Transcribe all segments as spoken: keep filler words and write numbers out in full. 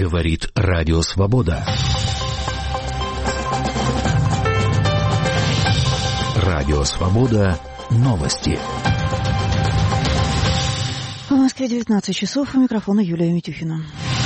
Говорит Радио Свобода. Радио Свобода. Новости. В Москве девятнадцать часов. У микрофона Юлия Митюхина.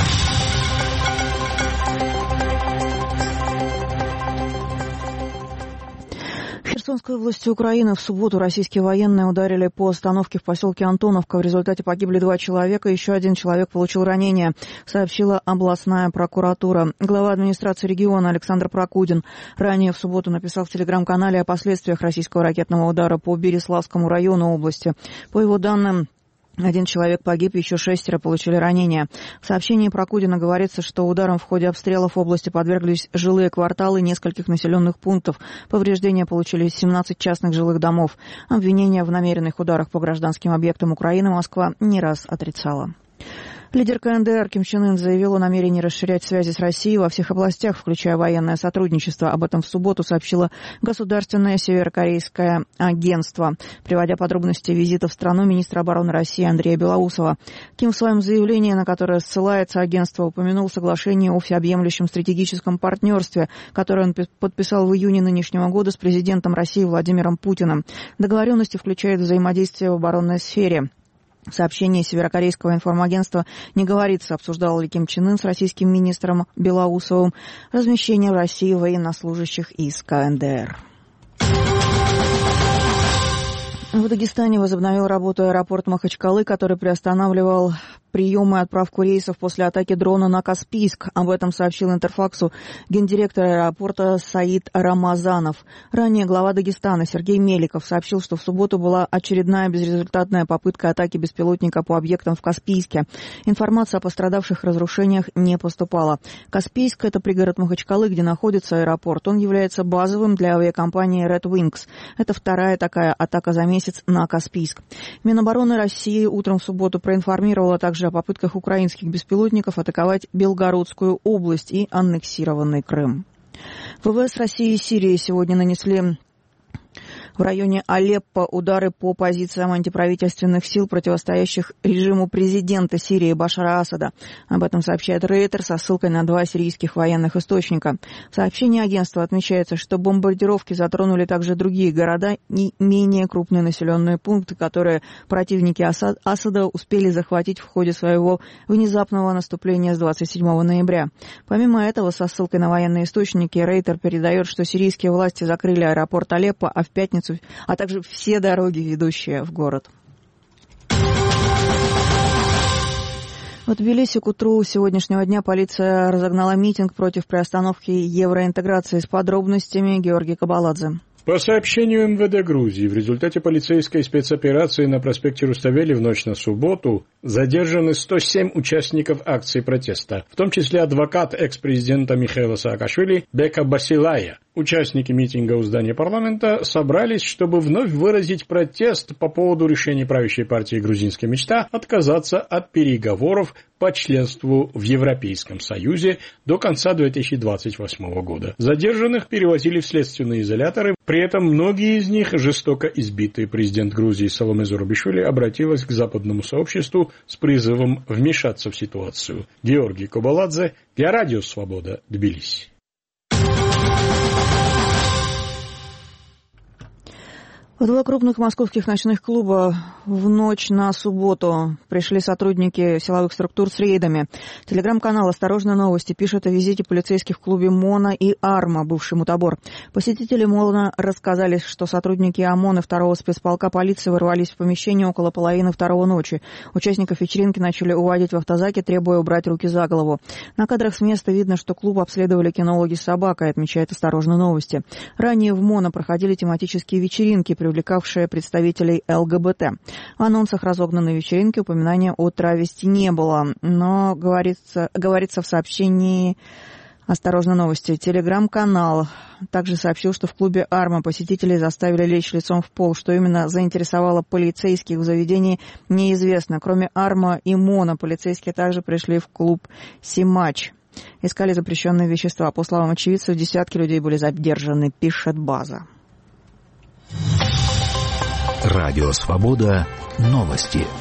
В Херсонской области Украины в субботу российские военные ударили по остановке в поселке Антоновка. В результате погибли два человека, еще один человек получил ранение, сообщила областная прокуратура. Глава администрации региона Александр Прокудин ранее в субботу написал в телеграм-канале о последствиях российского ракетного удара по Береславскому району области. По его данным, один человек погиб, еще шестеро получили ранения. В сообщении Прокудина говорится, что ударом в ходе обстрелов в области подверглись жилые кварталы нескольких населенных пунктов. Повреждения получили семнадцать частных жилых домов. Обвинения в намеренных ударах по гражданским объектам Украины Москва не раз отрицала. Лидер ка эн дэ эр Ким Чен Ын заявил о намерении расширять связи с Россией во всех областях, включая военное сотрудничество. Об этом в субботу сообщило Государственное северокорейское агентство, приводя подробности визита в страну министра обороны России Андрея Белоусова. Ким в своем заявлении, на которое ссылается агентство, упомянул соглашение о всеобъемлющем стратегическом партнерстве, которое он подписал в июне нынешнего года с президентом России Владимиром Путиным. Договоренности включают взаимодействие в оборонной сфере. В сообщении северокорейского информагентства не говорится, обсуждал ли Ким Чен Ын с российским министром Белоусовым размещение в России военнослужащих из ка эн дэ эр. В Дагестане возобновил работу аэропорт Махачкалы, который приостанавливал прием и отправку рейсов после атаки дрона на Каспийск. Об этом сообщил Интерфаксу гендиректор аэропорта Саид Рамазанов. Ранее глава Дагестана Сергей Меликов сообщил, что в субботу была очередная безрезультатная попытка атаки беспилотника по объектам в Каспийске. Информация о пострадавших разрушениях не поступала. Каспийск – это пригород Махачкалы, где находится аэропорт. Он является базовым для авиакомпании Red Wings. Это вторая такая атака за месяц на Каспийск. Минобороны России утром в субботу проинформировала также о попытках украинских беспилотников атаковать Белгородскую область и аннексированный Крым. вэ вэ эс России и Сирии сегодня нанесли в районе Алеппо удары по позициям антиправительственных сил, противостоящих режиму президента Сирии Башара Асада. Об этом сообщает Рейтер со ссылкой на два сирийских военных источника. В сообщении агентства отмечается, что бомбардировки затронули также другие города и менее крупные населенные пункты, которые противники Асад, Асада успели захватить в ходе своего внезапного наступления с двадцать седьмого ноября. Помимо этого, со ссылкой на военные источники, Рейтер передает, что сирийские власти закрыли аэропорт Алеппо, а в пятницу а также все дороги, ведущие в город. В Тбилиси к утру сегодняшнего дня полиция разогнала митинг против приостановки евроинтеграции. С подробностями Георгий Кабаладзе. По сообщению эм вэ дэ Грузии, в результате полицейской спецоперации на проспекте Руставели в ночь на субботу задержаны сто семь участников акции протеста, в том числе адвокат экс-президента Михаила Саакашвили Бека Басилая. Участники митинга у здания парламента собрались, чтобы вновь выразить протест по поводу решения правящей партии «Грузинская мечта» отказаться от переговоров по членству в Европейском Союзе до конца две тысячи двадцать восьмого года. Задержанных перевозили в следственные изоляторы, при этом многие из них, жестоко избитый президент Грузии Саломе Зурабишвили, обратилась к западному сообществу с призывом вмешаться в ситуацию. Георгий Кабаладзе для Радио Свобода, Тбилиси. В два крупных московских ночных клуба в ночь на субботу пришли сотрудники силовых структур с рейдами. Телеграм-канал «Осторожно, новости» пишет о визите полицейских в клубе «Мона» и «Арма», бывший мутабор. Посетители «Мона» рассказали, что сотрудники ОМОНа второго спецполка полиции ворвались в помещение около половины второго ночи. Участников вечеринки начали уводить в автозаке, требуя убрать руки за голову. На кадрах с места видно, что клуб обследовали кинологи с собакой, отмечает «Осторожно, новости». Ранее в «Мона» проходили тематические вечеринки, привлекавшие представителей эл гэ бэ тэ. В анонсах разогнанной вечеринки упоминания о травести не было, но говорится, говорится в сообщении «Осторожно, новости». Телеграм-канал также сообщил, что в клубе «Арма» посетителей заставили лечь лицом в пол. Что именно заинтересовало полицейских в заведении, неизвестно. Кроме «Арма» и «Мона», полицейские также пришли в клуб «Симач». Искали запрещенные вещества. По словам очевидцев, десятки людей были задержаны, пишет «База». Радио Свобода. Новости.